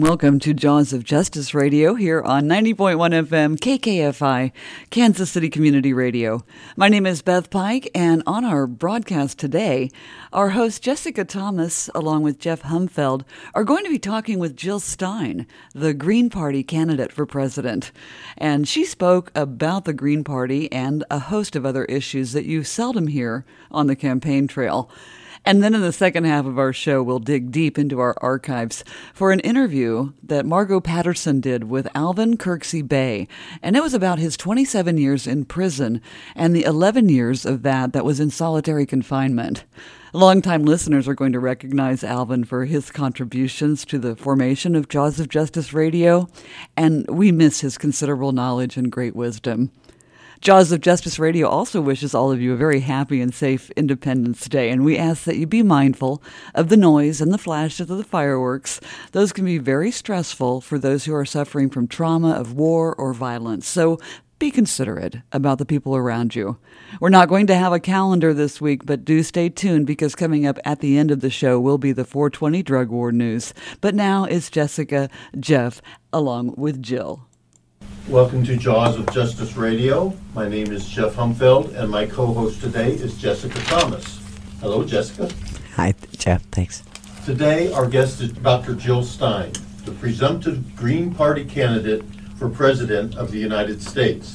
Welcome to Jaws of Justice Radio here on 90.1 FM KKFI, Kansas City Community Radio. My name is Beth Pike, and on our broadcast today, our host Jessica Thomas, along with Jeff Humfeld, are going to be talking with Jill Stein, the Green Party candidate for president. And she spoke about the Green Party and a host of other issues that you seldom hear on the campaign trail. And then in the second half of our show, we'll dig deep into our archives for an interview that Margot Patterson did with Alvin Kirksey Bay. And it was about his 27 years in prison and the 11 years of that was in solitary confinement. Longtime listeners are going to recognize Alvin for his contributions to the formation of Jaws of Justice Radio, and we miss his considerable knowledge and great wisdom. Jaws of Justice Radio also wishes all of you a very happy and safe Independence Day, and we ask that you be mindful of the noise and the flashes of the fireworks. Those can be very stressful for those who are suffering from trauma of war or violence, so be considerate about the people around you. We're not going to have a calendar this week, but do stay tuned because coming up at the end of the show will be the 420 drug war news. But now it's Jessica, Jeff, along with Jill. Welcome to Jaws of Justice Radio. My name is Jeff Humfeld, and my co-host today is Jessica Thomas. Hello, Jessica. Hi, Jeff. Thanks. Today, our guest is Dr. Jill Stein, the presumptive Green Party candidate for President of the United States.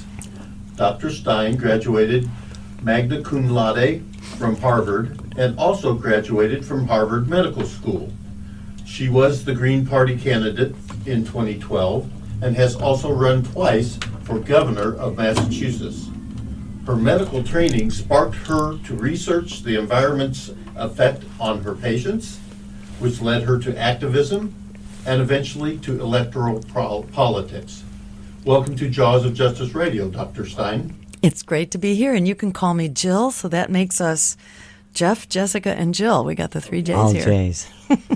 Dr. Stein graduated magna cum laude from Harvard and also graduated from Harvard Medical School. She was the Green Party candidate in 2012 and has also run twice for governor of Massachusetts. Her medical training sparked her to research the environment's effect on her patients, which led her to activism and eventually to electoral politics. Welcome to Jaws of Justice Radio, Dr. Stein. It's great to be here, and you can call me Jill, so that makes us Jeff, Jessica, and Jill. We got the three J's All here. J's.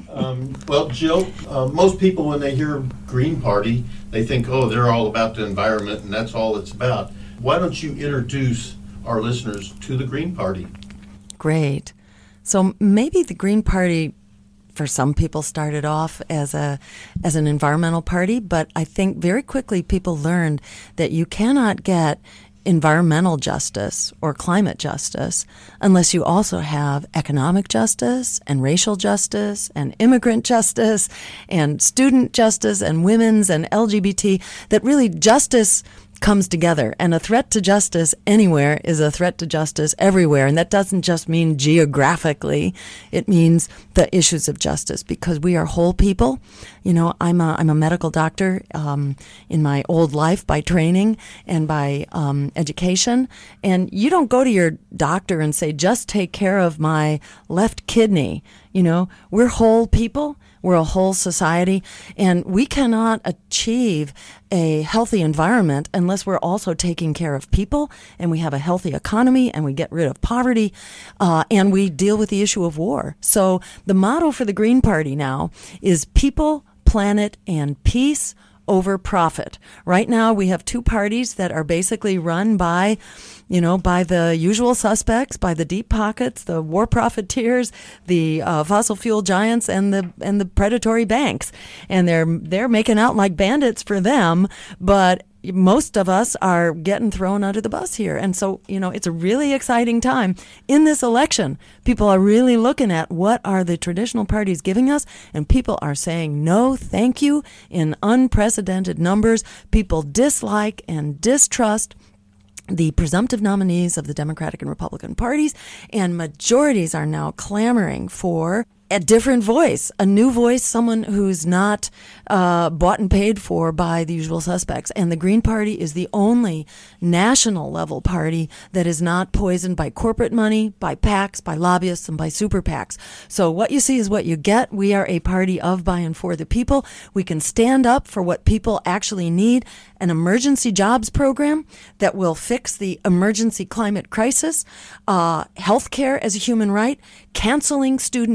Well, Jill, most people when they hear Green Party, they think, oh, they're all about the environment and that's all it's about. Why don't you introduce our listeners to the Green Party? Great. So maybe the Green Party, for some people, started off as an environmental party, but I think very quickly people learned that you cannot get environmental justice or climate justice unless you also have economic justice and racial justice and immigrant justice and student justice and women's and LGBT, that really justice comes together, and a threat to justice anywhere is a threat to justice everywhere. And that doesn't just mean geographically, it means the issues of justice, because we are whole people. You know, I'm a medical doctor in my old life by training and by education, and you don't go to your doctor and say, just take care of my left kidney. You know, we're whole people. We're a whole society, and we cannot achieve a healthy environment unless we're also taking care of people, and we have a healthy economy, and we get rid of poverty, and we deal with the issue of war. So the motto for the Green Party now is people, planet, and peace over profit. Right now, we have two parties that are basically run by the usual suspects, by the deep pockets, the war profiteers, the fossil fuel giants, and the predatory banks. And they're making out like bandits for them, but most of us are getting thrown under the bus here. And so, it's a really exciting time. In this election, people are really looking at what are the traditional parties giving us, and people are saying no, thank you, in unprecedented numbers. People dislike and distrust the presumptive nominees of the Democratic and Republican parties, and majorities are now clamoring for a different voice, a new voice, someone who's not bought and paid for by the usual suspects. And the Green Party is the only national level party that is not poisoned by corporate money, by PACs, by lobbyists, and by super PACs. So what you see is what you get. We are a party of, by, and for the people. We can stand up for what people actually need, an emergency jobs program that will fix the emergency climate crisis, health care as a human right, canceling student debt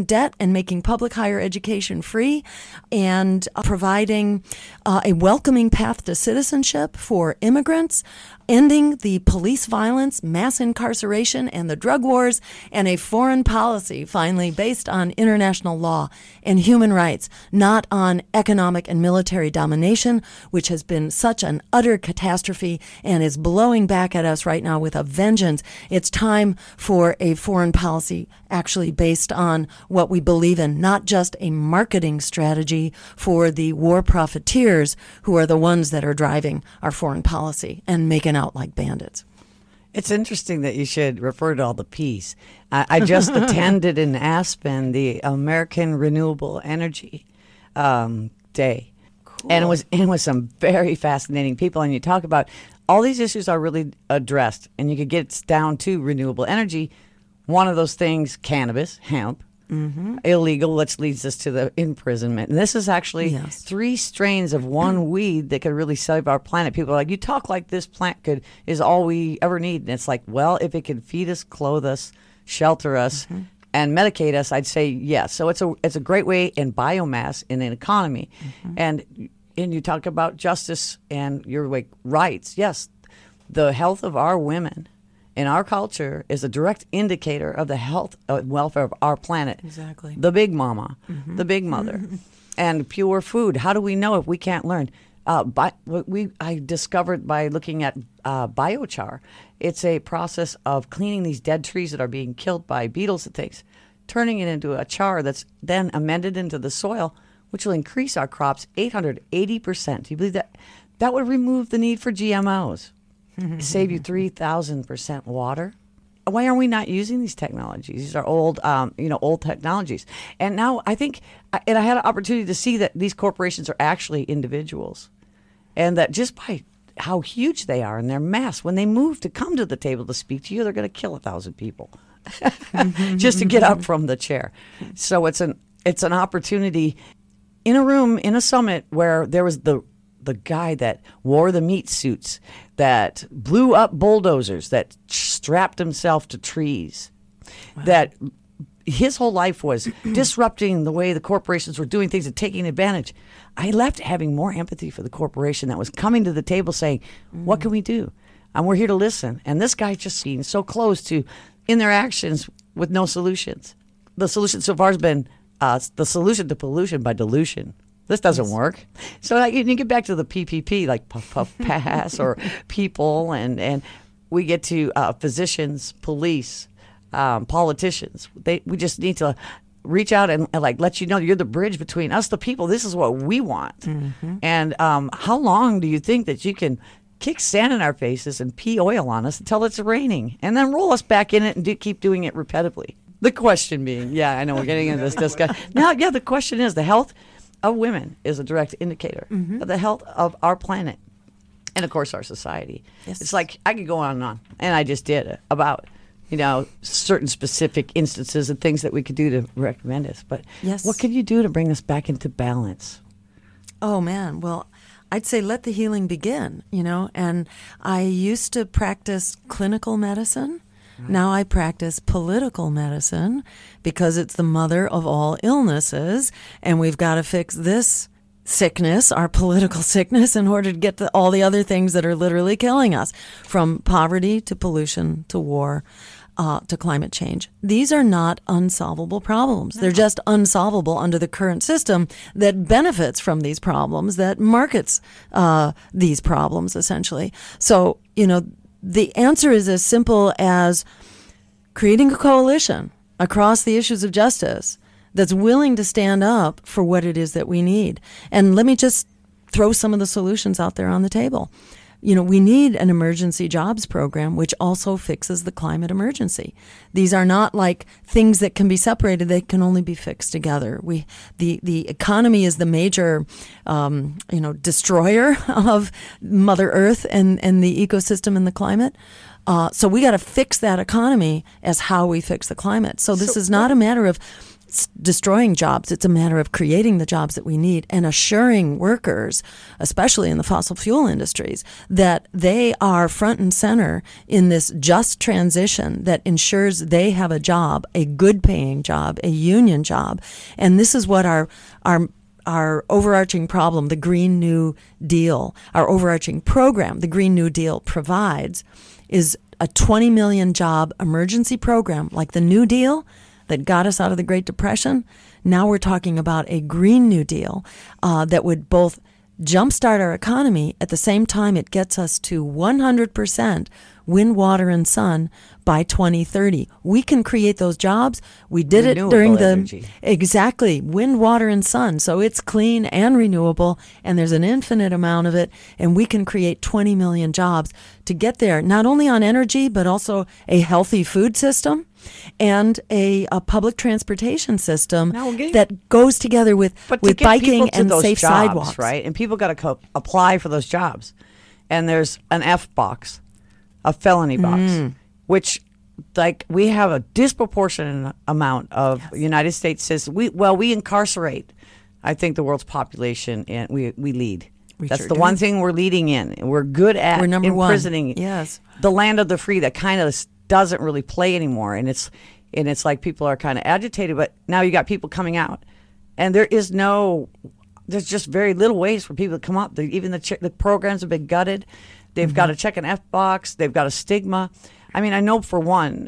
and making public higher education free and providing a welcoming path to citizenship for immigrants, ending the police violence, mass incarceration, and the drug wars, and a foreign policy, finally, based on international law and human rights, not on economic and military domination, which has been such an utter catastrophe and is blowing back at us right now with a vengeance. It's time for a foreign policy actually based on what we believe in, not just a marketing strategy for the war profiteers who are the ones that are driving our foreign policy and making out like bandits. It's interesting that you should refer to all the P's. I just attended in Aspen the American Renewable Energy Day. Cool. And it was some very fascinating people. And you talk about all these issues are really addressed. And you could get down to renewable energy. One of those things, cannabis, hemp, illegal, which leads us to the imprisonment. And this is actually 3 strains of one weed that could really save our planet. People are like, you talk like this plant is all we ever need. And it's like, well, if it can feed us, clothe us, shelter us, and medicate us, I'd say yes. So it's a great way in biomass in an economy. And you talk about justice and your rights. Yes, the health of our women in our culture is a direct indicator of the health and welfare of our planet. Exactly. The big mama, the big mother, and pure food. How do we know if we can't learn? I discovered by looking at biochar. It's a process of cleaning these dead trees that are being killed by beetles and things, turning it into a char that's then amended into the soil, which will increase our crops 880%. Do you believe that? That would remove the need for GMOs. Save you 3,000% water. Why are we not using these technologies? These are old, old technologies. And now I think, and I had an opportunity to see that these corporations are actually individuals, and that just by how huge they are and their mass, when they move to come to the table to speak to you, they're going to kill 1,000 people just to get up from the chair. So it's an opportunity in a room in a summit where there was the guy that wore the meat suits, that blew up bulldozers, that strapped himself to trees, that his whole life was disrupting the way the corporations were doing things and taking advantage. I left having more empathy for the corporation that was coming to the table saying, what can we do? And we're here to listen. And this guy just seems so close to, in their actions, with no solutions. The solution so far has been the solution to pollution by dilution. This doesn't work. So you get back to the PPP, like Puff Puff Pass or people, and we get to physicians, police, politicians. We just need to reach out and let you know you're the bridge between us, the people. This is what we want. And how long do you think that you can kick sand in our faces and pee oil on us until it's raining, and then roll us back in it and keep doing it repetitively? The question being, I know we're getting into this discussion. Now, the question is the health of women is a direct indicator of the health of our planet and, of course, our society. Yes. It's like I could go on, and I just did about certain specific instances and things that we could do to recommend us. But what can you do to bring us back into balance? Oh, man. Well, I'd say let the healing begin, and I used to practice clinical medicine. Now I practice political medicine because it's the mother of all illnesses, and we've got to fix this sickness, our political sickness, in order to get to all the other things that are literally killing us, from poverty to pollution to war to climate change. These are not unsolvable problems. They're just unsolvable under the current system that benefits from these problems, that markets these problems, essentially. So, the answer is as simple as creating a coalition across the issues of justice that's willing to stand up for what it is that we need. And let me just throw some of the solutions out there on the table. We need an emergency jobs program which also fixes the climate emergency. These are not like things that can be separated. They can only be fixed together. The economy is the major, destroyer of Mother Earth and the ecosystem and the climate. So we got to fix that economy as how we fix the climate. So this is not a matter of destroying jobs. It's a matter of creating the jobs that we need and assuring workers, especially in the fossil fuel industries, that they are front and center in this just transition that ensures they have a job, a good paying job, a union job. And this is what our overarching problem, the Green New Deal, our overarching program, the Green New Deal provides, is a 20 million job emergency program like the New Deal that got us out of the Great Depression. Now we're talking about a Green New Deal that would both jumpstart our economy at the same time it gets us to 100% wind, water, and sun by 2030. We can create those jobs. We did Renewable it during the energy. Exactly, wind, water, and sun. So it's clean and renewable, and there's an infinite amount of it, and we can create 20 million jobs to get there, not only on energy, but also a healthy food system and a public transportation system that goes together with But to get biking people to and those safe jobs, sidewalks. right? And people got to apply for those jobs. And there's an F box, a felony box, which, like, we have a disproportionate amount of United States citizens. We incarcerate, I think, the world's population, and we lead. That's sure the do. one thing we're leading in. And we're good at We're number one. imprisoning. Yes. The land of the free that kind of doesn't really play anymore, and it's like people are kind of agitated. But now you got people coming out, and there's just very little ways for people to come up. Even the programs have been gutted. They've got to check an F box. They've got a stigma. I mean, I know for one,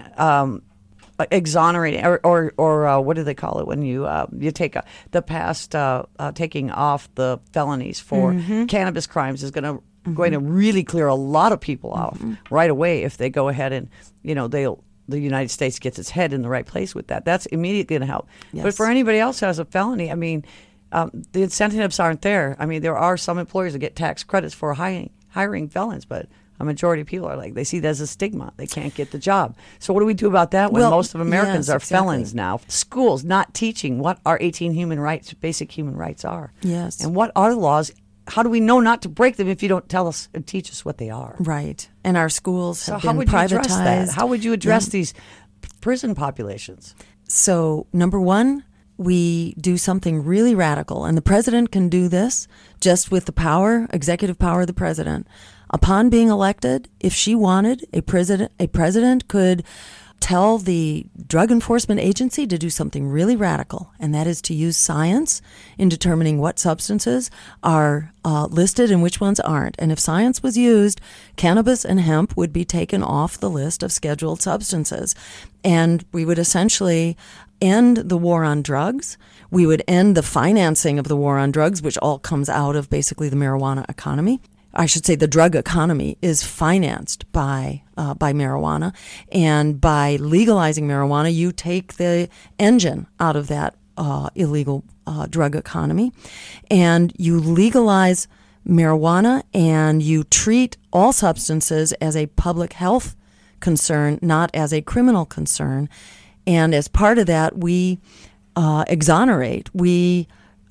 exonerating or what do they call it when you take the past taking off the felonies for cannabis crimes is going to really clear a lot of people off right away if they go ahead and the United States gets its head in the right place with that. That's immediately going to help. Yes. But for anybody else who has a felony, I mean, the incentives aren't there. I mean, there are some employers that get tax credits for hiring felons, but a majority of people are like, they see that as a stigma. They can't get the job. So what do we do about that when most of Americans are felons now? Schools not teaching what our 18 human rights, basic human rights are. Yes. And what are the laws? How do we know not to break them if you don't tell us and teach us what they are? Right. And our schools have how been would you privatized. address that? How would you address these prison populations? So, number one, we do something really radical, and the president can do this just with the executive power of the president. Upon being elected, if she wanted, a president could tell the Drug Enforcement Agency to do something really radical, and that is to use science in determining what substances are listed and which ones aren't. And if science was used, cannabis and hemp would be taken off the list of scheduled substances. And we would essentially end the war on drugs. We would end the financing of the war on drugs, which all comes out of basically the marijuana economy. I should say the drug economy is financed by marijuana, and by legalizing marijuana, you take the engine out of that illegal drug economy, and you legalize marijuana, and you treat all substances as a public health concern, not as a criminal concern. And as part of that, we exonerate, we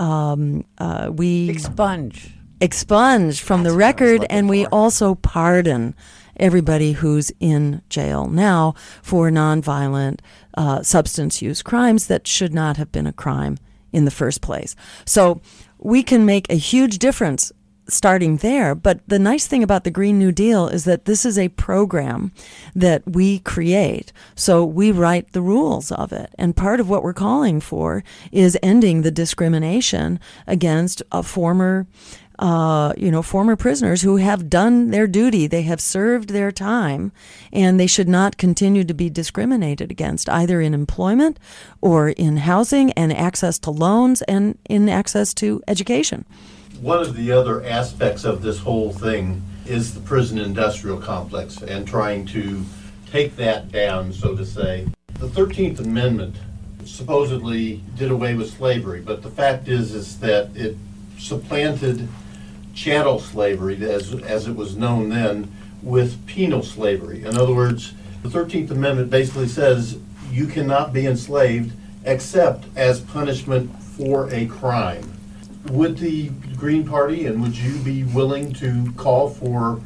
expunge from the record, and we also pardon everybody who's in jail now for nonviolent substance use crimes that should not have been a crime in the first place. So we can make a huge difference starting there. But the nice thing about the Green New Deal is that this is a program that we create. So we write the rules of it. And part of what we're calling for is ending the discrimination against former prisoners who have done their duty. They have served their time, and they should not continue to be discriminated against, either in employment or in housing and access to loans and in access to education. One of the other aspects of this whole thing is the prison industrial complex and trying to take that down, so to say. The 13th Amendment supposedly did away with slavery, but the fact is that it supplanted chattel slavery, as it was known then, with penal slavery. In other words, the 13th Amendment basically says you cannot be enslaved except as punishment for a crime. Would the Green Party, and would you be willing to call for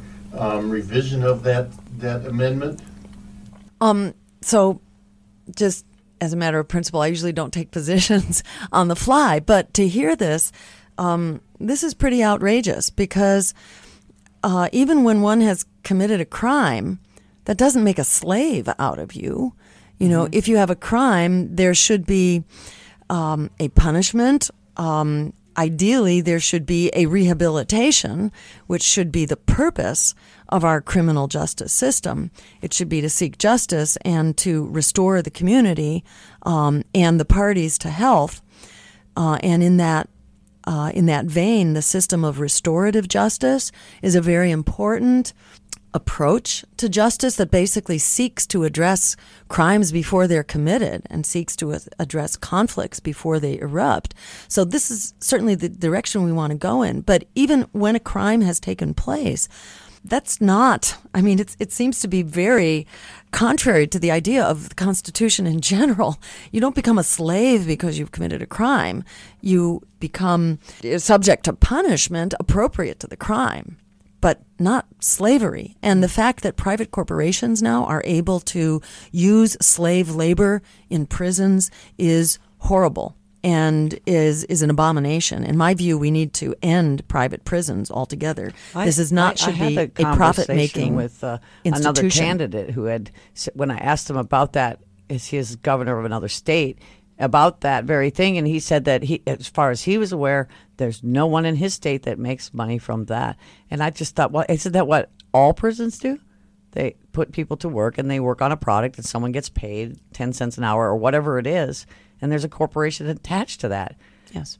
revision of that amendment? So just as a matter of principle, I usually don't take positions on the fly. But to hear this, this is pretty outrageous because even when one has committed a crime, that doesn't make a slave out of you. You know, if you have a crime, there should be a punishment. Ideally, there should be a rehabilitation, which should be the purpose of our criminal justice system. It should be to seek justice and to restore the community and the parties to health. And in that vein, the system of restorative justice is a very important approach to justice that basically seeks to address crimes before they're committed and seeks to address conflicts before they erupt. So this is certainly the direction we want to go in. But even when a crime has taken place, that's not, I mean, it seems to be very contrary to the idea of the Constitution in general. You don't become a slave because you've committed a crime. You become subject to punishment appropriate to the crime, but not slavery. And the fact that private corporations now are able to use slave labor in prisons is horrible and is an abomination. In my view, we need to end private prisons altogether. This is not should be a profit-making with another institution. candidate who had, when I asked him about that, is his governor of another state, about that very thing, and he said that he, as far as he was aware, there's no one in his state that makes money from that. And I just thought, well, isn't that what all prisons do? They put people to work and they work on a product and someone gets paid 10 cents an hour or whatever it is, and there's a corporation attached to that. Yes.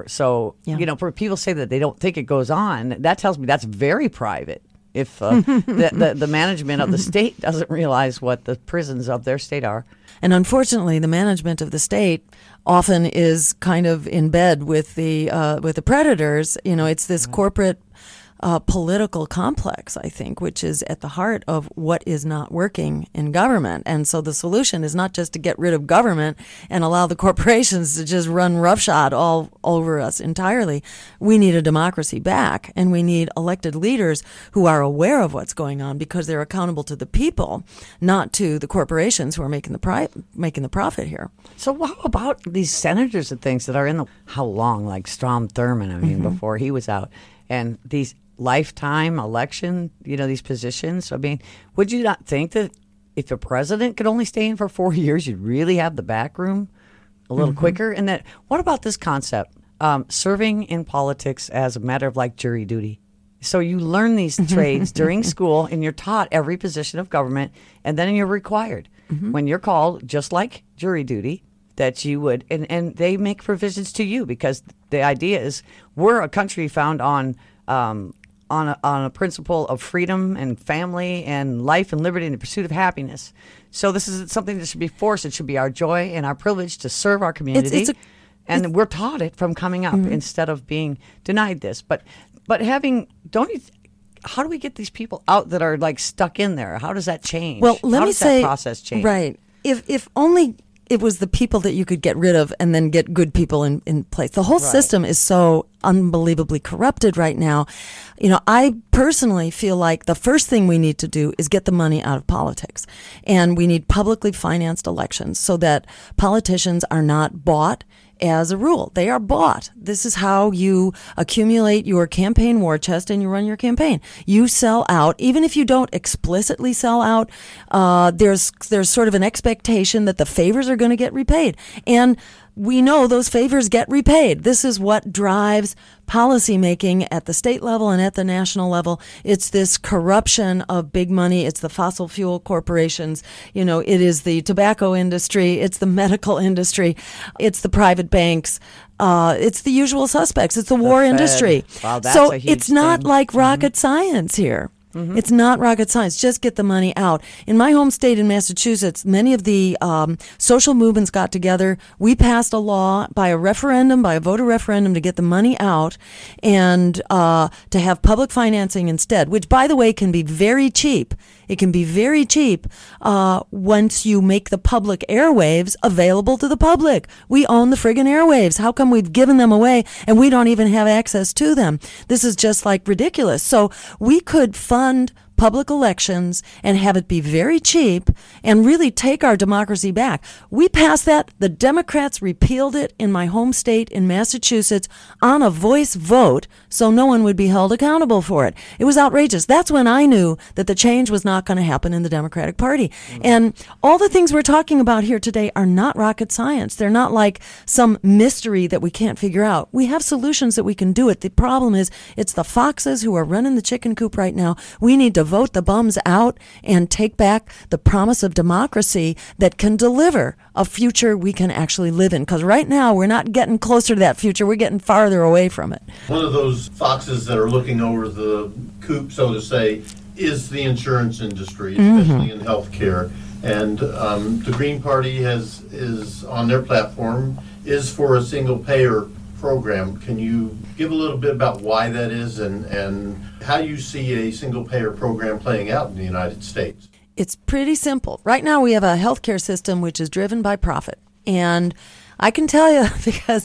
You know, for people say that they don't think it goes on, that tells me that's very private. If the management of the state doesn't realize what the prisons of their state are. And unfortunately, the management of the state often is kind of in bed with the predators. You know, it's this corporate political complex, I think, which is at the heart of what is not working in government. And so the solution is not just to get rid of government and allow the corporations to just run roughshod all over us entirely. We need a democracy back, and we need elected leaders who are aware of what's going on because they're accountable to the people, not to the corporations who are making the profit here. So how about these senators and things that are in how long, like Strom Thurmond, I mean, before he was out, and these lifetime election, you know, these positions. I mean, would you not think that if a president could only stay in for 4 years, you'd really have the back room a little quicker? And that, what about this concept, serving in politics as a matter of like jury duty? So you learn these trades during school, and you're taught every position of government, and then you're required when you're called, just like jury duty, that you would, and they make provisions to you, because the idea is we're a country found on a principle of freedom and family and life and liberty and the pursuit of happiness. So this is something that should be forced. It should be our joy and our privilege to serve our community. And we're taught it from coming up instead of being denied this. But how do we get these people out that are like stuck in there? How does that change? Well, let me say, that process change? Right. If only it was the people that you could get rid of and then get good people in place. The whole system is so unbelievably corrupted right now. You know, I personally feel like the first thing we need to do is get the money out of politics. And we need publicly financed elections so that politicians are not bought as a rule. They are bought. This is how you accumulate your campaign war chest and you run your campaign. You sell out. Even if you don't explicitly sell out, there's sort of an expectation that the favors are going to get repaid. And we know those favors get repaid. This is what drives policy making at the state level and at the national level. It's this corruption of big money. It's the fossil fuel corporations. You know, it is the tobacco industry. It's the medical industry. It's the private banks. It's the usual suspects. It's the war industry. Wow, that's so a huge it's not thing. like rocket science here. It's not rocket science. Just get the money out. In my home state in Massachusetts, many of the social movements got together. We passed a law by a voter referendum, to get the money out and to have public financing instead, which, by the way, can be very cheap. It can be very cheap once you make the public airwaves available to the public. We own the friggin' airwaves. How come we've given them away and we don't even have access to them? This is just like ridiculous. So we could fund public elections and have it be very cheap and really take our democracy back. We passed that. The Democrats repealed it in my home state in Massachusetts on a voice vote, so no one would be held accountable for it. It was outrageous. That's when I knew that the change was not going to happen in the Democratic Party. And all the things we're talking about here today are not rocket science. They're not like some mystery that we can't figure out. We have solutions that we can do it. The problem is it's the foxes who are running the chicken coop right now. We need to vote the bums out and take back the promise of democracy that can deliver a future we can actually live in. Because right now we're not getting closer to that future. We're getting farther away from it. One of those foxes that are looking over the coop, so to say, is the insurance industry, especially in healthcare. And the Green Party is on their platform is for a single payer program. Can you give a little bit about why that is and how you see a single payer program playing out in the United States? It's pretty simple. Right now we have a healthcare system which is driven by profit. And I can tell you because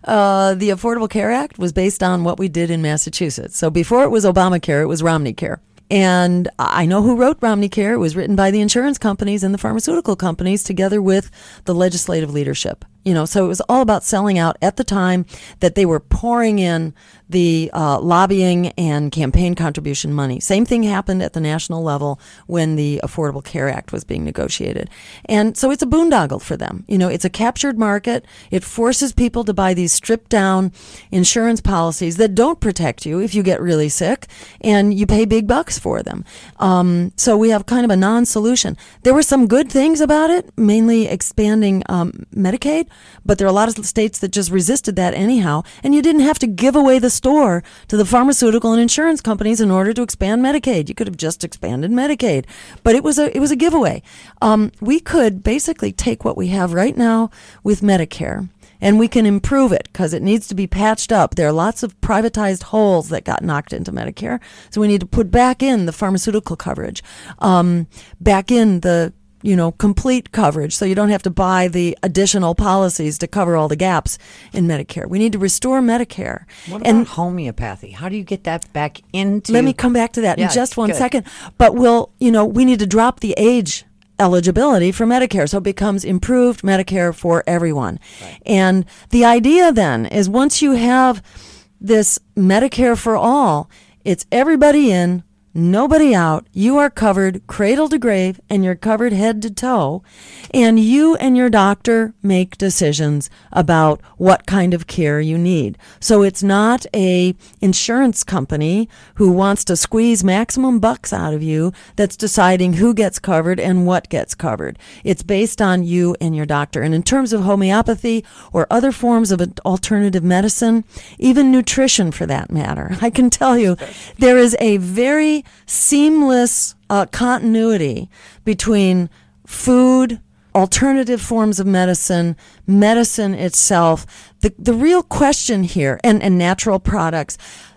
the Affordable Care Act was based on what we did in Massachusetts. So before it was Obamacare, it was Romney Care. And I know who wrote Romney Care. It was written by the insurance companies and the pharmaceutical companies together with the legislative leadership. So it was all about selling out at the time that they were pouring in the lobbying and campaign contribution money. Same thing happened at the national level when the Affordable Care Act was being negotiated. And so it's a boondoggle for them. It's a captured market. It forces people to buy these stripped down insurance policies that don't protect you if you get really sick, and you pay big bucks for them. So we have kind of a non-solution. There were some good things about it, mainly expanding Medicaid. But there are a lot of states that just resisted that anyhow, and you didn't have to give away the store to the pharmaceutical and insurance companies in order to expand Medicaid. You could have just expanded Medicaid, but it was a giveaway. We could basically take what we have right now with Medicare, and we can improve it because it needs to be patched up. There are lots of privatized holes that got knocked into Medicare, so we need to put back in the pharmaceutical coverage, back in the complete coverage, so you don't have to buy the additional policies to cover all the gaps in Medicare. We need to restore Medicare. What about homeopathy? How do you get that back into? Let me come back to that in just one second. But we need to drop the age eligibility for Medicare, so it becomes improved Medicare for everyone. Right. And the idea then is once you have this Medicare for all, it's everybody in, nobody out. You are covered cradle to grave, and you're covered head to toe. And you and your doctor make decisions about what kind of care you need. So it's not a insurance company who wants to squeeze maximum bucks out of you that's deciding who gets covered and what gets covered. It's based on you and your doctor. And in terms of homeopathy or other forms of alternative medicine, even nutrition for that matter, I can tell you there is a very seamless continuity between food, alternative forms of medicine, medicine itself. The real question here, and natural products,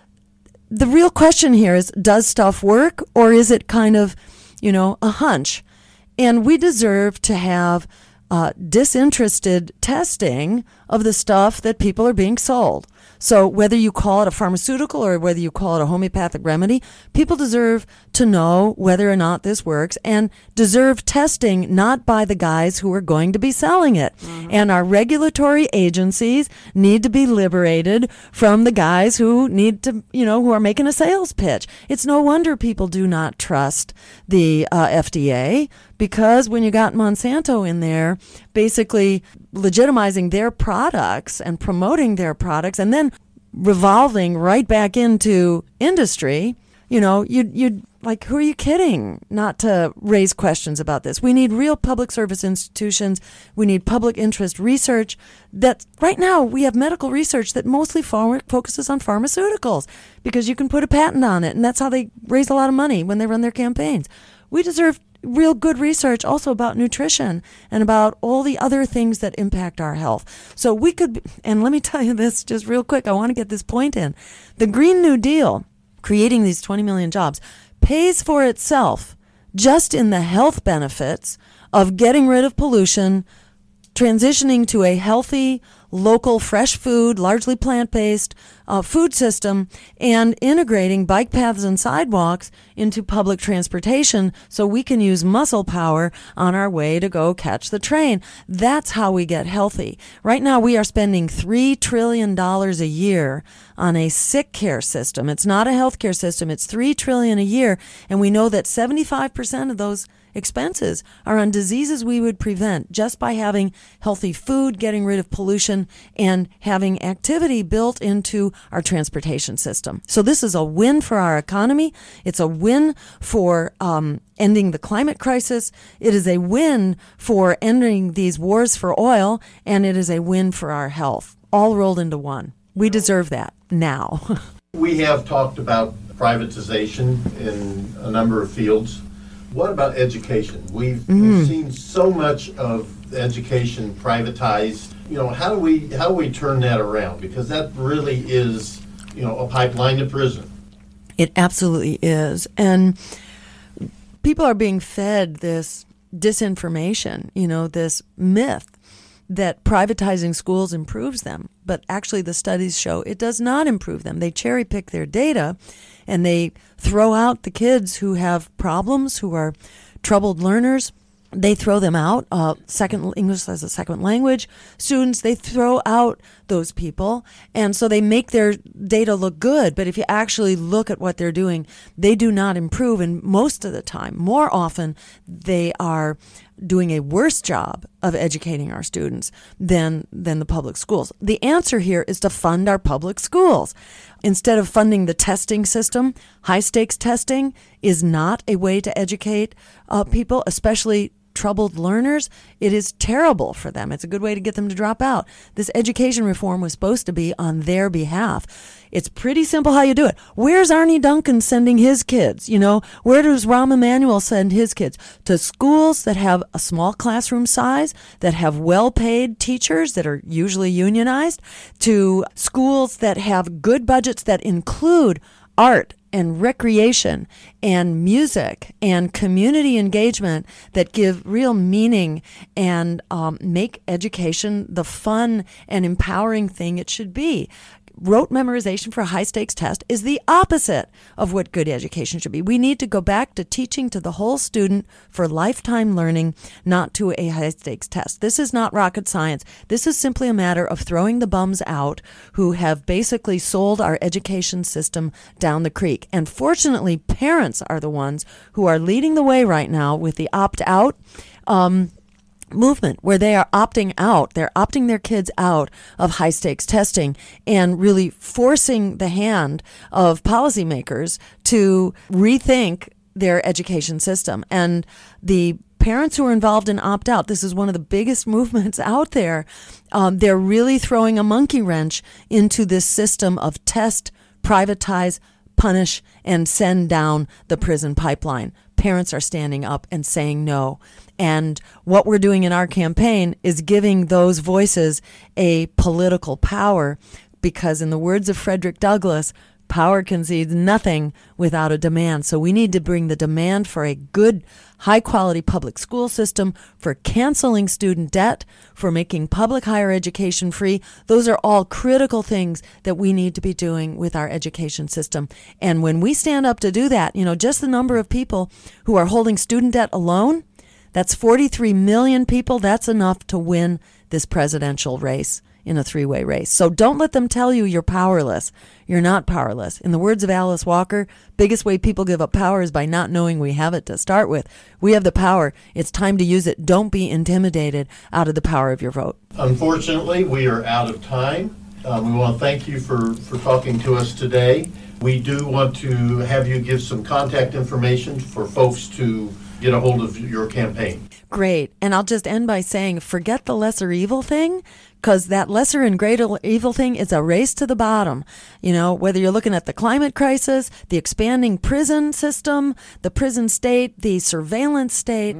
the real question here is, does stuff work, or is it kind of, a hunch? And we deserve to have disinterested testing of the stuff that people are being sold. So whether you call it a pharmaceutical or whether you call it a homeopathic remedy, people deserve to know whether or not this works and deserve testing not by the guys who are going to be selling it. Mm-hmm. And our regulatory agencies need to be liberated from the guys who need to, who are making a sales pitch. It's no wonder people do not trust the FDA, because when you got Monsanto in there, basically legitimizing their products and promoting their products and then revolving right back into industry, you'd like, who are you kidding not to raise questions about this? We need real public service institutions. We need public interest research. That right now we have medical research that mostly focuses on pharmaceuticals because you can put a patent on it, and that's how they raise a lot of money when they run their campaigns. We deserve real good research also about nutrition and about all the other things that impact our health. So we could, and let me tell you this just real quick, I want to get this point in. The Green New Deal, creating these 20 million jobs, pays for itself just in the health benefits of getting rid of pollution, transitioning to a healthy, local, fresh food, largely plant-based, food system and integrating bike paths and sidewalks into public transportation so we can use muscle power on our way to go catch the train. That's how we get healthy. Right now we are spending $3 trillion a year on a sick care system. It's not a healthcare system. It's $3 trillion a year. And we know that 75% of those expenses are on diseases we would prevent just by having healthy food, getting rid of pollution, and having activity built into our transportation system. So this is a win for our economy. It's a win for ending the climate crisis. It is a win for ending these wars for oil, and it is a win for our health, all rolled into one. We deserve that now. We have talked about privatization in a number of fields. What about education? We've seen so much of education privatized. How do we turn that around? Because that really is, a pipeline to prison. It absolutely is. And people are being fed this disinformation, this myth that privatizing schools improves them. But actually the studies show it does not improve them. They cherry pick their data and they throw out the kids who have problems, who are troubled learners. They throw them out. English as a second language students, they throw out those people. And so they make their data look good. But if you actually look at what they're doing, they do not improve. And most of the time, more often, they are doing a worse job of educating our students than the public schools. The answer here is to fund our public schools. Instead of funding the testing system, high-stakes testing is not a way to educate people, especially troubled learners. It is terrible for them. It's a good way to get them to drop out. This education reform was supposed to be on their behalf. It's pretty simple how you do it. Where's Arnie Duncan sending his kids? Where does Rahm Emanuel send his kids? To schools that have a small classroom size, that have well-paid teachers that are usually unionized, to schools that have good budgets that include art and recreation and music and community engagement that give real meaning and make education the fun and empowering thing it should be. Rote memorization for a high-stakes test is the opposite of what good education should be. We need to go back to teaching to the whole student for lifetime learning, not to a high-stakes test. This is not rocket science. This is simply a matter of throwing the bums out who have basically sold our education system down the creek. And fortunately, parents are the ones who are leading the way right now with the opt-out movement, where they are opting out. They're opting their kids out of high-stakes testing and really forcing the hand of policymakers to rethink their education system. And the parents who are involved in opt-out, this is one of the biggest movements out there. They're really throwing a monkey wrench into this system of test, privatize, punish, and send down the prison pipeline. Parents are standing up and saying no. And what we're doing in our campaign is giving those voices a political power, because in the words of Frederick Douglass, power concedes nothing without a demand. So we need to bring the demand for a good, high-quality public school system, for canceling student debt, for making public higher education free. Those are all critical things that we need to be doing with our education system. And when we stand up to do that, just the number of people who are holding student debt alone, that's 43 million people. That's enough to win this presidential race in a three-way race. So don't let them tell you you're powerless. You're not powerless. In the words of Alice Walker, biggest way people give up power is by not knowing we have it to start with. We have the power. It's time to use it. Don't be intimidated out of the power of your vote. Unfortunately, we are out of time. We want to thank you for talking to us today. We do want to have you give some contact information for folks to get a hold of your campaign. Great. And I'll just end by saying, forget the lesser evil thing, because that lesser and greater evil thing is a race to the bottom. Whether you're looking at the climate crisis, the expanding prison system, the prison state, the surveillance state,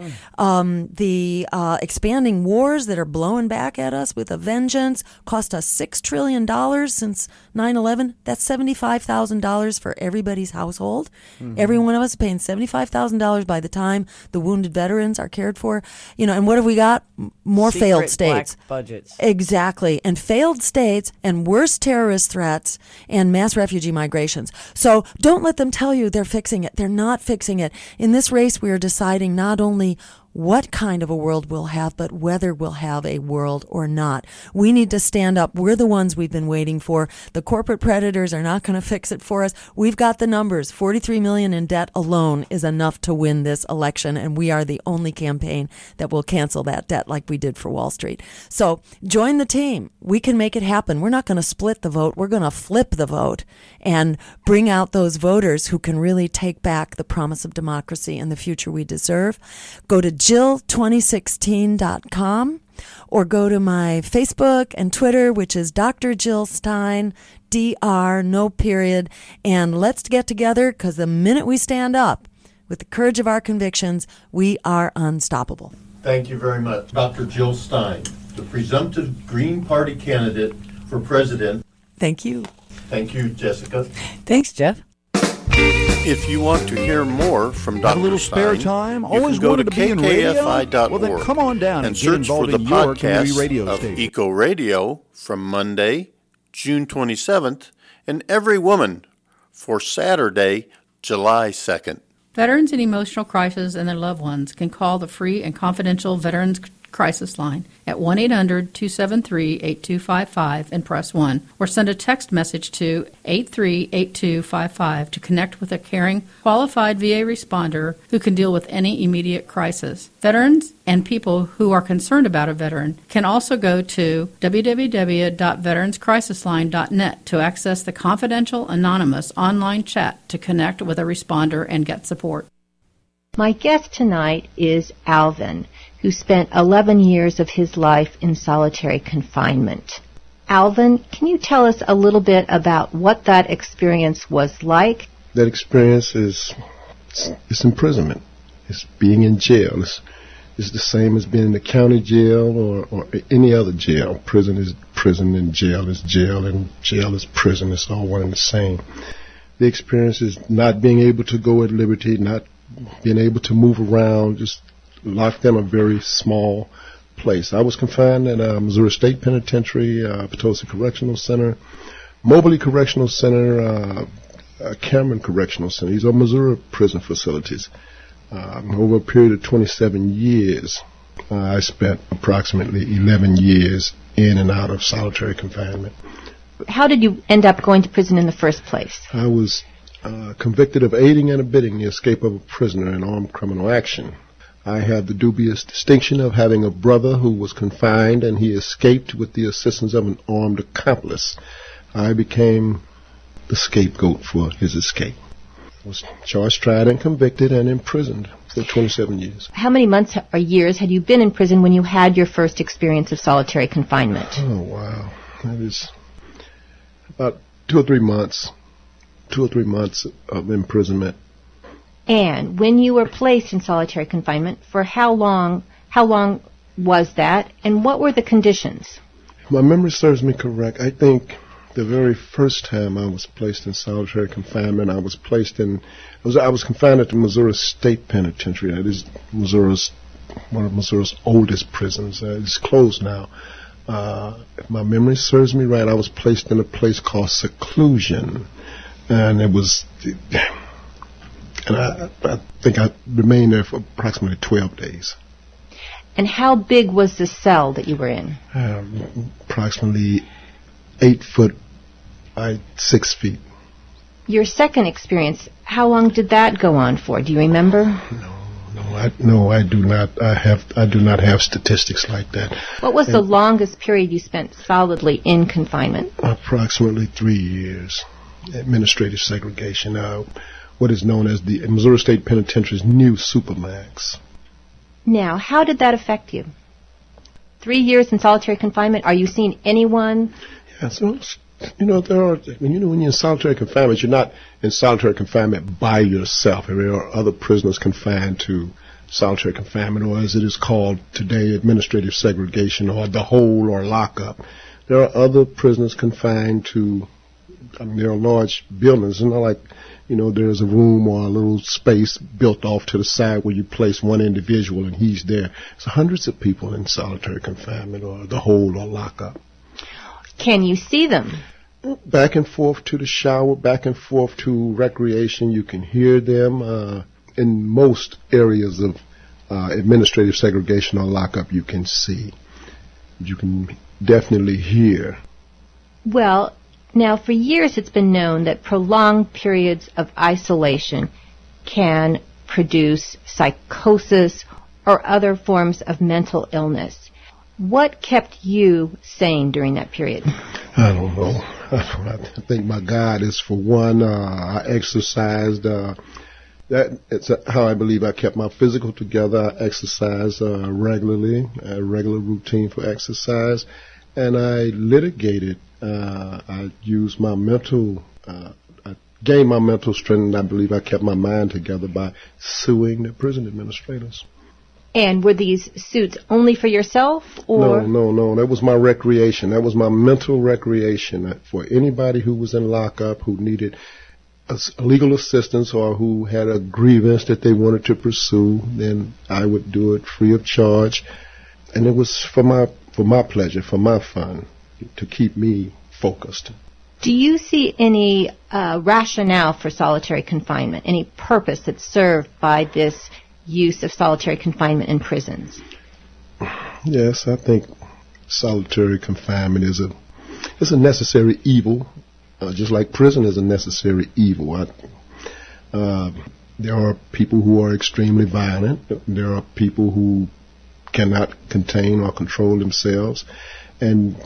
the expanding wars that are blowing back at us with a vengeance, cost us $6 trillion since 9/11. That's $75,000 for everybody's household. Mm-hmm. Every one of us is paying $75,000 by the time the wounded veterans are cared for. And what have we got? More Secret failed states. Black budgets. Exactly. Exactly. And failed states and worse terrorist threats and mass refugee migrations. So don't let them tell you they're fixing it. They're not fixing it. In this race, we are deciding not only what kind of a world we'll have, but whether we'll have a world or not. We need to stand up. We're the ones we've been waiting for. The corporate predators are not going to fix it for us. We've got the numbers. 43 million in debt alone is enough to win this election, and we are the only campaign that will cancel that debt like we did for Wall Street. So join the team. We can make it happen. We're not going to split the vote. We're going to flip the vote and bring out those voters who can really take back the promise of democracy and the future we deserve. Go to Jill2016.com or go to my Facebook and Twitter, which is Dr. Jill Stein, DR, no period. And let's get together, because the minute we stand up with the courage of our convictions, we are unstoppable. Thank you very much, Dr. Jill Stein, the presumptive Green Party candidate for president. Thank you. Thank you, Jessica. Thanks, Jeff. If you want to hear more from Dr. Have a little spare Stein, time? you Always can go wanted to to be in radio? kkfi.org Well, then come on down and get search involved for the in your community podcast radio of station. Eco Radio from Monday, June 27th, and Every Woman for Saturday, July 2nd. Veterans in emotional crisis and their loved ones can call the free and confidential Veterans Crisis Line at 1-800-273-8255 and press 1, or send a text message to 838255 to connect with a caring, qualified VA responder who can deal with any immediate crisis. Veterans and people who are concerned about a veteran can also go to www.veteranscrisisline.net to access the confidential, anonymous online chat to connect with a responder and get support. My guest tonight is Alvin, who spent 11 years of his life in solitary confinement. Alvin, can you tell us a little bit about what that experience was like? That experience is imprisonment. It's being in jail. It's the same as being in the county jail or any other jail. Prison is prison and jail is jail and jail is prison. It's all one and the same. The experience is not being able to go at liberty, not being able to move around, just locked in a very small place. I was confined at Missouri State Penitentiary, Potosi Correctional Center, Moberly Correctional Center, Cameron Correctional Center. These are Missouri prison facilities. Over a period of 27 years, I spent approximately 11 years in and out of solitary confinement. How did you end up going to prison in the first place? I was convicted of aiding and abetting the escape of a prisoner in armed criminal action. I had the dubious distinction of having a brother who was confined and he escaped with the assistance of an armed accomplice. I became the scapegoat for his escape. I was charged, tried, and convicted and imprisoned for 27 years. How many months or years had you been in prison when you had your first experience of solitary confinement? Oh, wow. That is about 2 or 3 months. 2 or 3 months of imprisonment. And when you were placed in solitary confinement, for how long was that, and what were the conditions? If my memory serves me correct, I think the very first time I was placed in solitary confinement, I was confined at the Missouri State Penitentiary. That is one of Missouri's oldest prisons. It's closed now. If my memory serves me right, I was placed in a place called Seclusion. And it was, and I think I remained there for approximately 12 days. And how big was the cell that you were in? Approximately 8 foot by 6 feet. Your second experience, how long did that go on for? Do you remember? No, I do not. I do not have statistics like that. What was the longest period you spent solidly in confinement? Approximately 3 years. Administrative segregation, what is known as the Missouri State Penitentiary's new Supermax. Now, how did that affect you? 3 years in solitary confinement, are you seeing anyone? Yeah, so, when you're in solitary confinement, you're not in solitary confinement by yourself. There are other prisoners confined to solitary confinement, or as it is called today, administrative segregation, or the hole or lockup. There are other prisoners confined to there are large buildings. It's not like, there's a room or a little space built off to the side where you place one individual and he's there. It's hundreds of people in solitary confinement or the hold or lockup. Can you see them? Back and forth to the shower, back and forth to recreation. You can hear them. In most areas of administrative segregation or lockup, you can see. You can definitely hear. Well, now for years it's been known that prolonged periods of isolation can produce psychosis or other forms of mental illness. What kept you sane during that period? I don't know. I think my God is, for one, I exercised. It's how I believe I kept my physical together. I exercised regularly, a regular routine for exercise, and I litigated. I used my mental, I gained my mental strength, and I believe I kept my mind together by suing the prison administrators. And were these suits only for yourself, or? No. That was my recreation. That was my mental recreation. For anybody who was in lockup, who needed legal assistance or who had a grievance that they wanted to pursue, then I would do it free of charge. And it was for my pleasure, for my fun, to keep me focused. Do you see any rationale for solitary confinement, any purpose that's served by this use of solitary confinement in prisons? Yes, I think solitary confinement is a necessary evil, just like prison is a necessary evil. There are people who are extremely violent. There are people who cannot contain or control themselves. And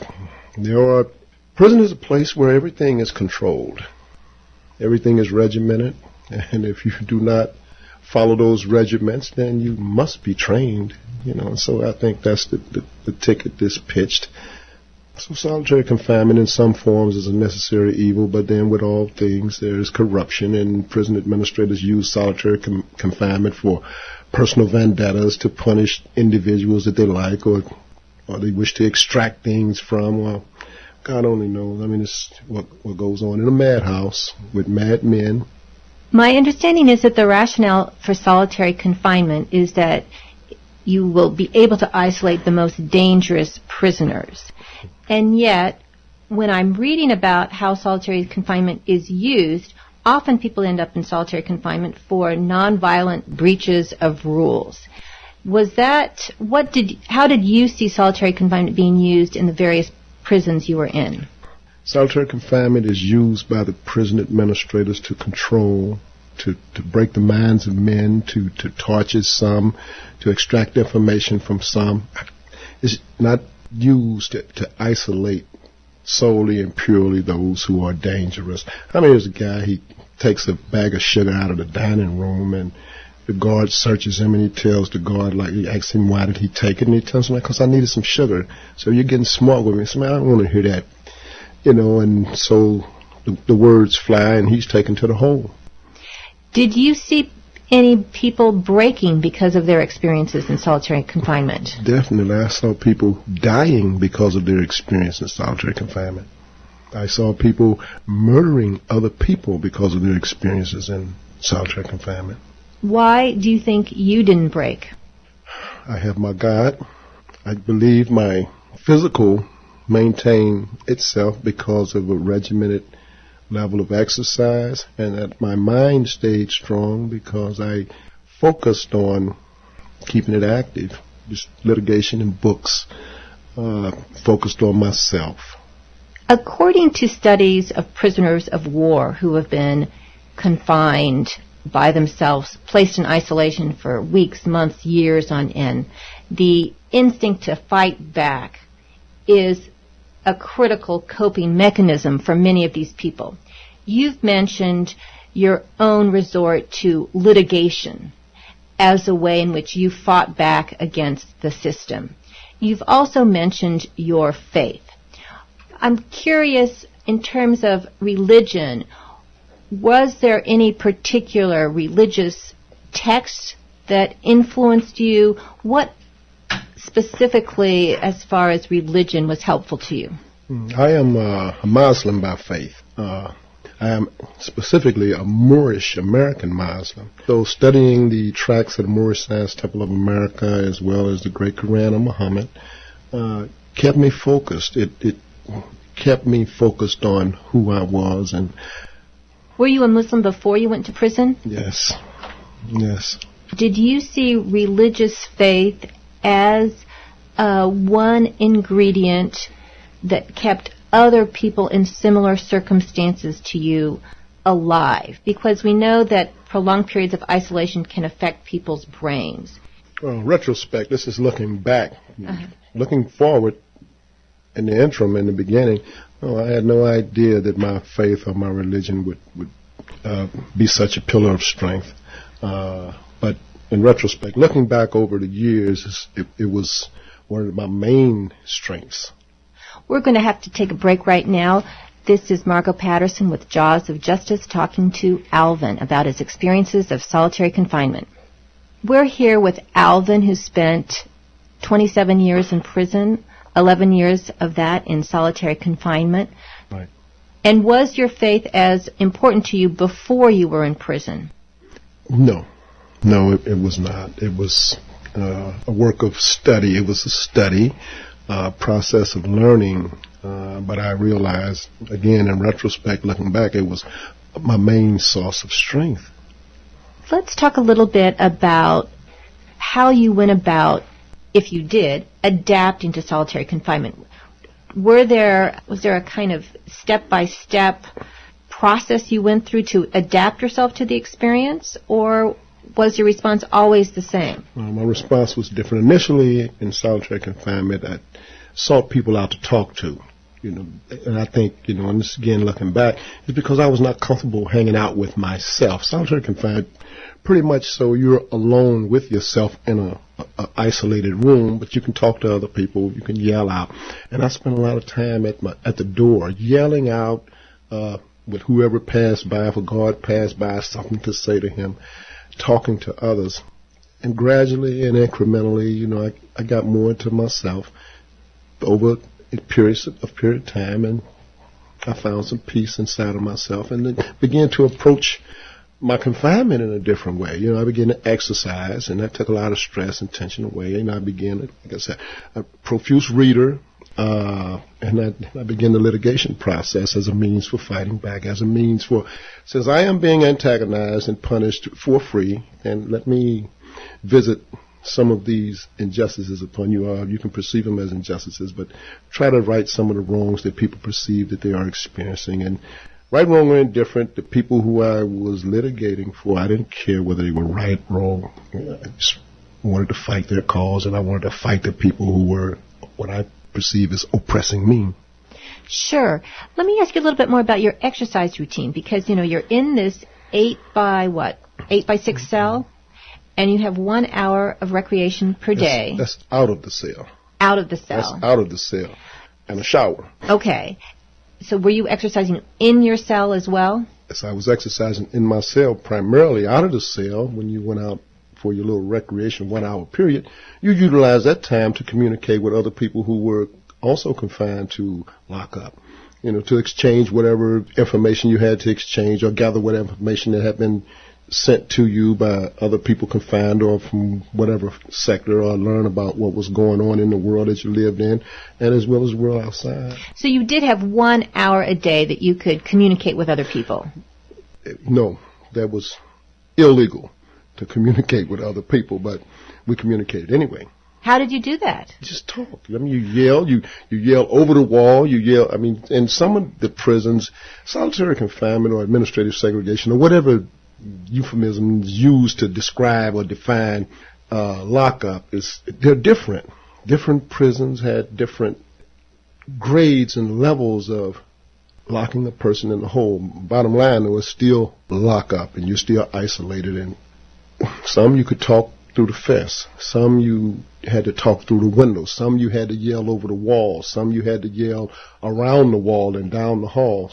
prison is a place where everything is controlled. Everything is regimented. And if you do not follow those regiments, then you must be trained, So I think that's the ticket that's pitched. So solitary confinement in some forms is a necessary evil, but then with all things, there is corruption, and prison administrators use solitary confinement for personal vendettas to punish individuals that they like or they wish to extract things from. Well, God only knows. I mean, it's what goes on in a madhouse with mad men. My understanding is that the rationale for solitary confinement is that you will be able to isolate the most dangerous prisoners. And yet, when I'm reading about how solitary confinement is used, often people end up in solitary confinement for nonviolent breaches of rules. How did you see solitary confinement being used in the various prisons you were in? Solitary confinement is used by the prison administrators to control, to break the minds of men, to torture some, to extract information from some. It's not used to isolate solely and purely those who are dangerous. I mean, there's a guy, he takes a bag of sugar out of the dining room, and the guard searches him, and he tells the guard, he asks him, why did he take it? And he tells him, because I needed some sugar. So you're getting smart with me. So, man, I don't want to hear that. And so the words fly, and he's taken to the hole. Did you see any people breaking because of their experiences in solitary confinement? Definitely. I saw people dying because of their experience in solitary confinement. I saw people murdering other people because of their experiences in solitary confinement. Why do you think you didn't break? I have my God. I believe my physical maintained itself because of a regimented level of exercise, and that my mind stayed strong because I focused on keeping it active. Just litigation and books, focused on myself. According to studies of prisoners of war who have been confined by themselves, placed in isolation for weeks, months, years on end, the instinct to fight back is a critical coping mechanism for many of these people. You've mentioned your own resort to litigation as a way in which you fought back against the system. You've also mentioned your faith. I'm curious, in terms of religion, was there any particular religious text that influenced you? What specifically, as far as religion, was helpful to you? I am a Muslim by faith. I am specifically a Moorish American Muslim. So studying the tracts of the Moorish Science Temple of America as well as the Great Quran of Muhammad kept me focused. It kept me focused on who I was. And were you a Muslim before you went to prison? Yes. Yes. Did you see religious faith as one ingredient that kept other people in similar circumstances to you alive? Because we know that prolonged periods of isolation can affect people's brains. Well, retrospect, this is looking back. Looking forward, in the interim, in the beginning, I had no idea that my faith or my religion would be such a pillar of strength. But in retrospect, looking back over the years, it was one of my main strengths. We're going to have to take a break right now. This is Margot Patterson with Jaws of Justice talking to Alvin about his experiences of solitary confinement. We're here with Alvin, who spent 27 years in prison, 11 years of that in solitary confinement. Right. And was your faith as important to you before you were in prison? No, it was not. It was a work of study. It was a study. Process of learning, but I realized, again, in retrospect, looking back, it was my main source of strength. Let's talk a little bit about how you went about, if you did, adapting to solitary confinement. Was there a kind of step-by-step process you went through to adapt yourself to the experience, or was your response always the same? My response was different. Initially, in solitary confinement, I sought people out to talk to, and I think, and this again looking back, is because I was not comfortable hanging out with myself. Solitary confinement, pretty much so you're alone with yourself in a isolated room, but you can talk to other people, you can yell out. And I spent a lot of time at the door, yelling out with whoever passed by, if a guard passed by, something to say to him, talking to others. And gradually and incrementally, I got more into myself over a period of time, and I found some peace inside of myself, and then began to approach my confinement in a different way. I began to exercise, and that took a lot of stress and tension away, and I began, like I said, a profuse reader, and I began the litigation process as a means for fighting back, as a means for, since I am being antagonized and punished for free, and let me visit some of these injustices upon you all. You can perceive them as injustices, but try to right some of the wrongs that people perceive that they are experiencing. And right, wrong, or indifferent, the people who I was litigating for, I didn't care whether they were right, wrong. I just wanted to fight their cause, and I wanted to fight the people who were what I perceive as oppressing me. Sure. Let me ask you a little bit more about your exercise routine, because, you're in this 8 by 6 cell, and you have 1 hour of recreation per day. That's out of the cell. Out of the cell. That's out of the cell. And a shower. Okay. So were you exercising in your cell as well? Yes, I was exercising in my cell, primarily out of the cell. When you went out for your little recreation 1 hour period, you utilize that time to communicate with other people who were also confined to lockup, to exchange whatever information you had to exchange, or gather whatever information that had been sent to you by other people confined or from whatever sector, or learn about what was going on in the world that you lived in, and as well as the world outside. So you did have 1 hour a day that you could communicate with other people? No, that was illegal to communicate with other people, but we communicated anyway. How did you do that? Just talk. You yell over the wall, in some of the prisons, solitary confinement or administrative segregation or whatever euphemisms used to describe or define lockup, they're different. Different prisons had different grades and levels of locking a person in the hole. Bottom line, there was still lockup, and you're still isolated. And some you could talk through the fence. Some you had to talk through the window. Some you had to yell over the wall. Some you had to yell around the wall and down the hall.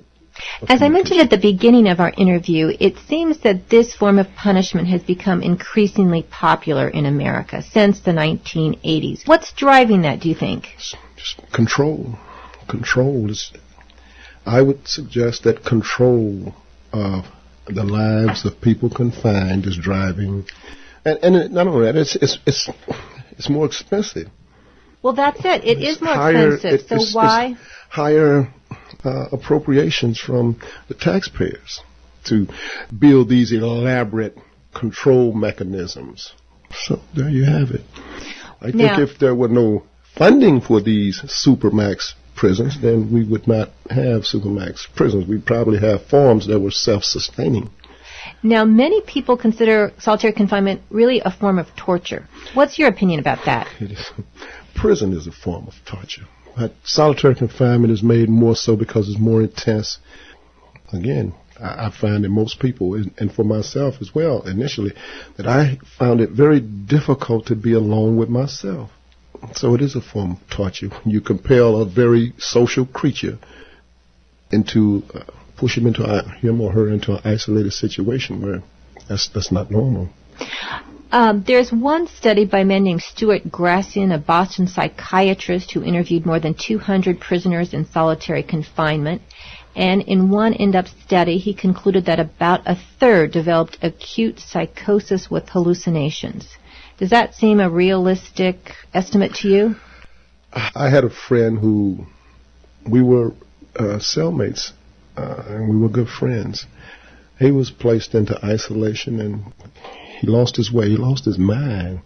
As I mentioned at the beginning of our interview, it seems that this form of punishment has become increasingly popular in America since the 1980s. What's driving that, do you think? Just control. Control is, I would suggest that control of the lives of people confined is driving, and not only that, it's more expensive. Well, that's it. It is more higher, expensive. So why? It's higher appropriations from the taxpayers to build these elaborate control mechanisms. So there you have it. I think if there were no funding for these supermax prisons, then we would not have supermax prisons. We'd probably have farms that were self-sustaining. Now, many people consider solitary confinement really a form of torture. What's your opinion about that? Prison is a form of torture. But solitary confinement is made more so because it's more intense. Again, I find that most people, and for myself as well, initially, that I found it very difficult to be alone with myself. So it is a form of torture. You compel a very social creature into, push him or her into an isolated situation where that's not normal. There's one study by a man named Stuart Gracian, a Boston psychiatrist who interviewed more than 200 prisoners in solitary confinement. And in one in-depth study, he concluded that about a third developed acute psychosis with hallucinations. Does that seem a realistic estimate to you? I had a friend who, we were cellmates, and we were good friends. He was placed into isolation, and he lost his way. He lost his mind.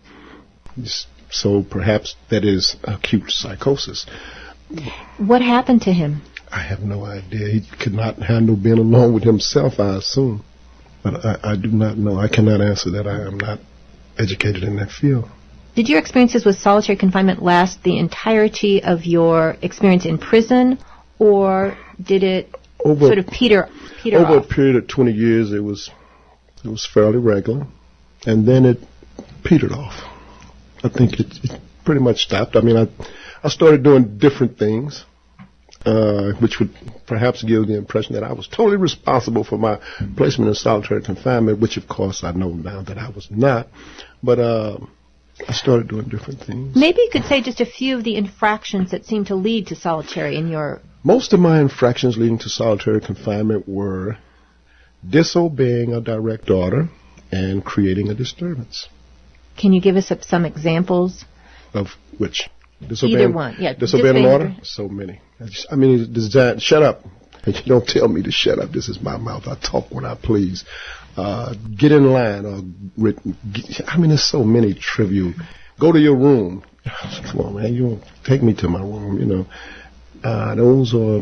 So perhaps that is acute psychosis. What happened to him? I have no idea. He could not handle being alone with himself, I assume. But I do not know. I cannot answer that. I am not educated in that field. Did your experiences with solitary confinement last the entirety of your experience in prison, or did it sort of peter off? Over a period of 20 years, it was fairly regular, and then it petered off. I think it pretty much stopped. I mean, I started doing different things, which would perhaps give the impression that I was totally responsible for my placement in solitary confinement, which, of course, I know now that I was not. But I started doing different things. Maybe you could say just a few of the infractions that seem to lead to solitary in your... Most of my infractions leading to solitary confinement were disobeying a direct order and creating a disturbance. Can you give us some examples? Of which? Either one, yeah. Disobeying an order? So many. I mean, shut up. You don't tell me to shut up. This is my mouth. I talk when I please. Get in line. There's so many trivial. Go to your room. Come on, man. You don't take me to my room, you know. Those are,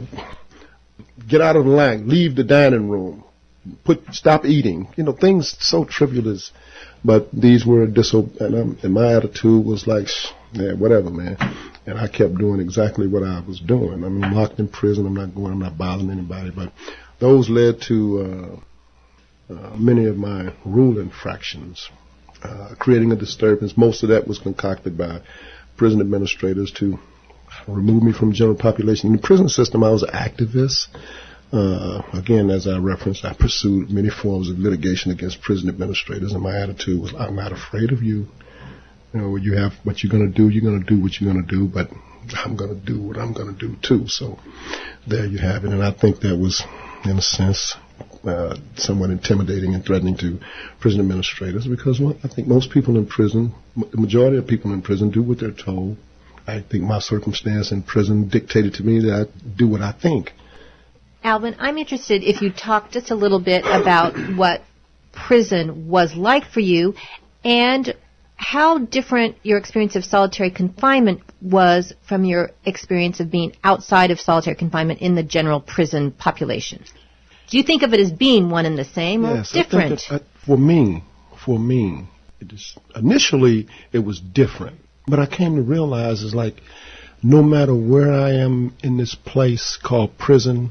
get out of the line. Leave the dining room. Stop eating. You know, things so trivial as, but these were and my attitude was like, yeah, whatever, man. And I kept doing exactly what I was doing. I'm locked in prison. I'm not bothering anybody. But those led to many of my rule infractions, creating a disturbance. Most of that was concocted by prison administrators to remove me from general population. In the prison system, I was an activist. Again, as I referenced, I pursued many forms of litigation against prison administrators, and my attitude was, I'm not afraid of you. You know, you have what you're going to do, you're going to do what you're going to do, but I'm going to do what I'm going to do too. So there you have it. And I think that was, in a sense, somewhat intimidating and threatening to prison administrators, because I think most people in prison, the majority of people in prison do what they're told. I think my circumstance in prison dictated to me that I do what I think. Alvin, I'm interested if you talk just a little bit about what prison was like for you and how different your experience of solitary confinement was from your experience of being outside of solitary confinement in the general prison population. Do you think of it as being one and the same or different? I think for me, initially it was different. But I came to realize it's like no matter where I am in this place called prison,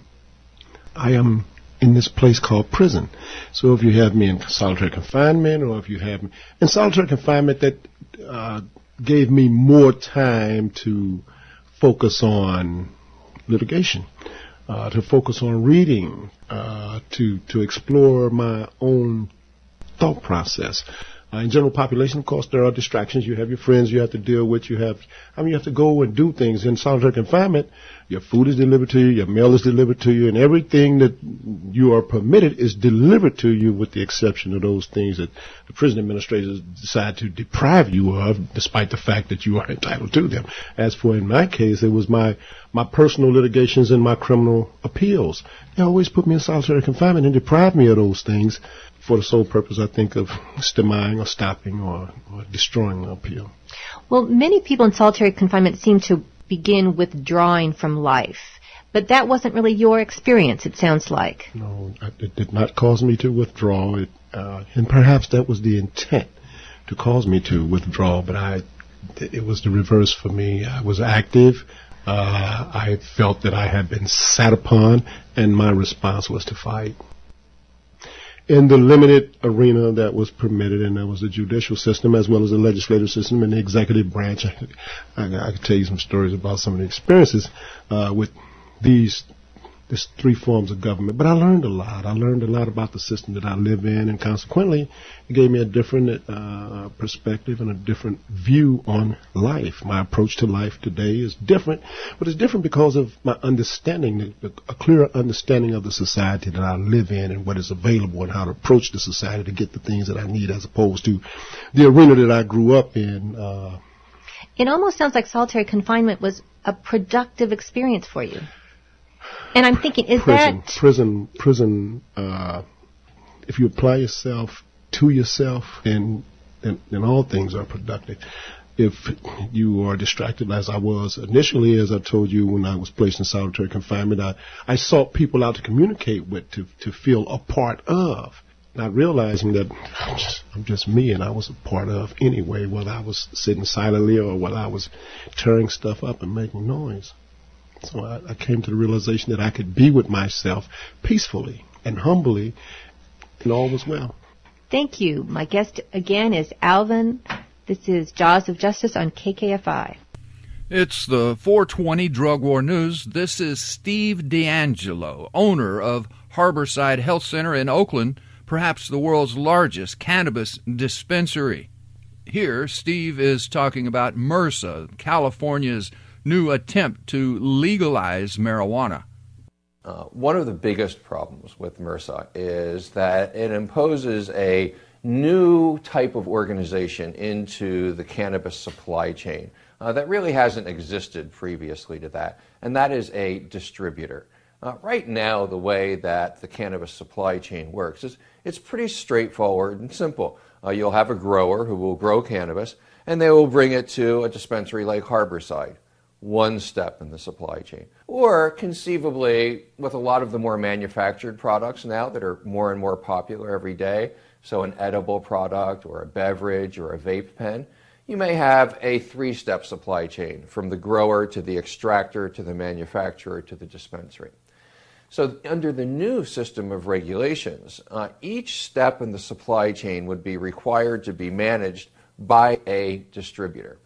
I am in this place called prison. So if you have me in solitary confinement, or if you have me in solitary confinement, that gave me more time to focus on litigation, to focus on reading, to explore my own thought process. In general population, of course, there are distractions. You have your friends you have to deal with. You have to go and do things. In solitary confinement, your food is delivered to you, your mail is delivered to you, and everything that you are permitted is delivered to you, with the exception of those things that the prison administrators decide to deprive you of, despite the fact that you are entitled to them. As for in my case, it was my personal litigations and my criminal appeals. They always put me in solitary confinement and deprive me of those things, for the sole purpose, I think, of stemming or stopping or destroying the appeal. Well, many people in solitary confinement seem to begin withdrawing from life, but that wasn't really your experience, it sounds like. No, it did not cause me to withdraw, and perhaps that was the intent, to cause me to withdraw, but it was the reverse for me. I was active. I felt that I had been sat upon, and my response was to fight. In the limited arena that was permitted, and that was the judicial system as well as the legislative system and the executive branch. I could tell you some stories about some of the experiences with these three forms of government. But I learned a lot. I learned a lot about the system that I live in, and consequently, it gave me a different perspective and a different view on life. My approach to life today is different, but it's different because of my understanding, a clearer understanding of the society that I live in and what is available and how to approach the society to get the things that I need, as opposed to the arena that I grew up in. It almost sounds like solitary confinement was a productive experience for you. And I'm thinking, prison, if you apply yourself to yourself, then all things are productive. If you are distracted, as I was initially, as I told you, when I was placed in solitary confinement, I sought people out to communicate with, to feel a part of, not realizing that I'm just me, and I was a part of anyway, whether I was sitting silently or whether I was tearing stuff up and making noise. So I came to the realization that I could be with myself peacefully and humbly, and all was well. Thank you. My guest again is Alvin. This is Jaws of Justice on KKFI. It's the 420 Drug War News. This is Steve D'Angelo, owner of Harborside Health Center in Oakland, perhaps the world's largest cannabis dispensary. Here, Steve is talking about MRSA, California's new attempt to legalize marijuana. One of the biggest problems with MRSA is that it imposes a new type of organization into the cannabis supply chain that really hasn't existed previously to that, and that is a distributor. Right now, the way that the cannabis supply chain works is it's pretty straightforward and simple. You'll have a grower who will grow cannabis, and they will bring it to a dispensary like Harborside. One step in the supply chain. Or conceivably, with a lot of the more manufactured products now that are more and more popular every day, so an edible product or a beverage or a vape pen, you may have a three-step supply chain from the grower to the extractor to the manufacturer to the dispensary. So under the new system of regulations, each step in the supply chain would be required to be managed by a distributor.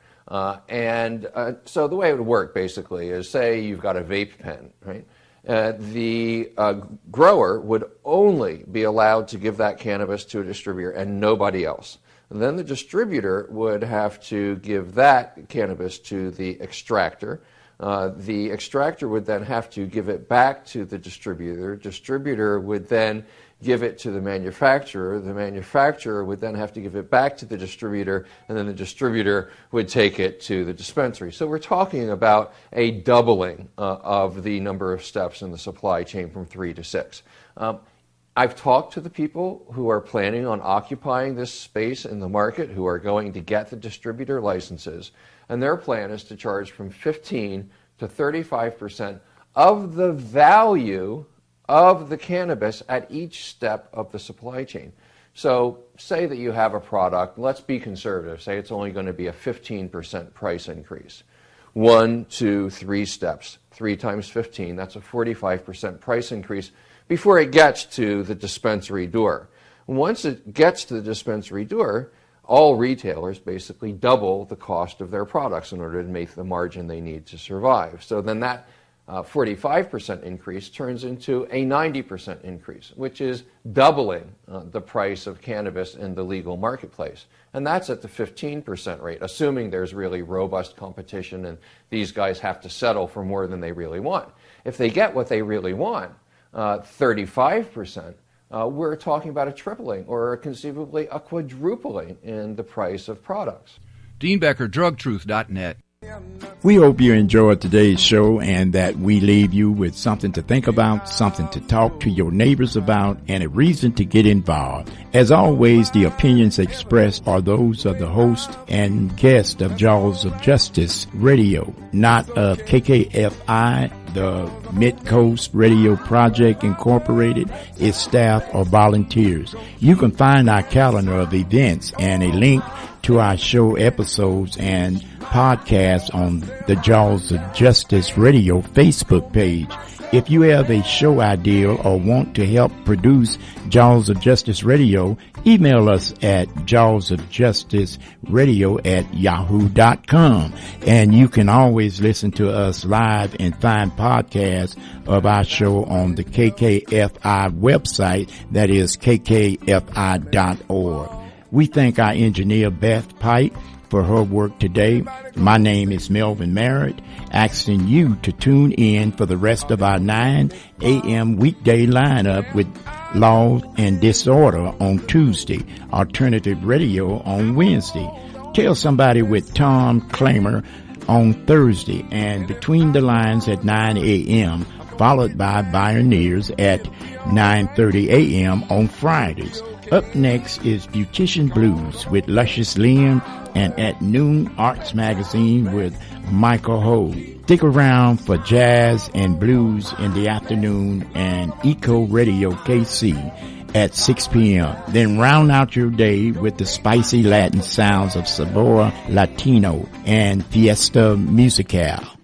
So the way it would work basically is, say you've got a vape pen, right? The grower would only be allowed to give that cannabis to a distributor and nobody else. And then the distributor would have to give that cannabis to the extractor. The extractor would then have to give it back to the distributor. Distributor would then give it to the manufacturer. The manufacturer would then have to give it back to the distributor, and then the distributor would take it to the dispensary. So we're talking about a doubling of the number of steps in the supply chain from 3 to 6. I've talked to the people who are planning on occupying this space in the market, who are going to get the distributor licenses, and their plan is to charge from 15 to 35% of the value of the cannabis at each step of the supply chain. So say that you have a product, let's be conservative, say it's only going to be a 15% price increase. 1, 2, 3 steps, 3 times 15, that's a 45% price increase before it gets to the dispensary door. Once it gets to the dispensary door, all retailers basically double the cost of their products in order to make the margin they need to survive. So then that 45% increase turns into a 90% increase, which is doubling the price of cannabis in the legal marketplace. And that's at the 15% rate, assuming there's really robust competition and these guys have to settle for more than they really want. If they get what they really want, 35%, we're talking about a tripling or conceivably a quadrupling in the price of products. Dean Becker, drugtruth.net. We hope you enjoyed today's show and that we leave you with something to think about, something to talk to your neighbors about, and a reason to get involved. As always, the opinions expressed are those of the host and guest of Jaws of Justice Radio, not of KKFI, the Mid-Coast Radio Project Incorporated, its staff, or volunteers. You can find our calendar of events and a link to our show episodes and podcasts on the Jaws of Justice Radio Facebook page. If you have a show idea or want to help produce Jaws of Justice Radio, email us at jawsofjusticeradio@yahoo.com. And you can always listen to us live and find podcasts of our show on the KKFI website, that is kkfi.org. We thank our engineer, Beth Pike, for her work today. My name is Melvin Merritt, asking you to tune in for the rest of our 9 a.m. weekday lineup with Law and Disorder on Tuesday, Alternative Radio on Wednesday, Tell Somebody with Tom Clamer on Thursday, and Between the Lines at 9 a.m., followed by Pioneers at 9:30 a.m. on Fridays. Up next is Beautician Blues with Luscious Lynn, and at noon, Arts Magazine with Michael Ho. Stick around for jazz and blues in the afternoon and Eco Radio KC at 6 p.m. Then round out your day with the spicy Latin sounds of Sabor Latino and Fiesta Musical.